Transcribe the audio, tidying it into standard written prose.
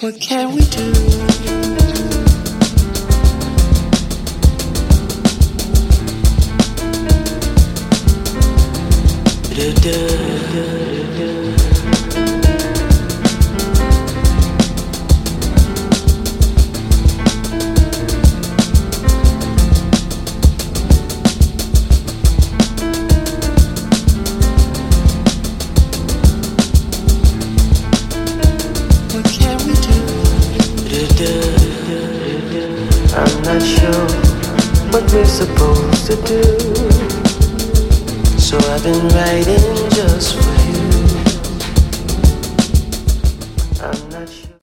What can we do? What can we do? I'm not sure what we're supposed to do, so I've been writing just for you. I'm not sure.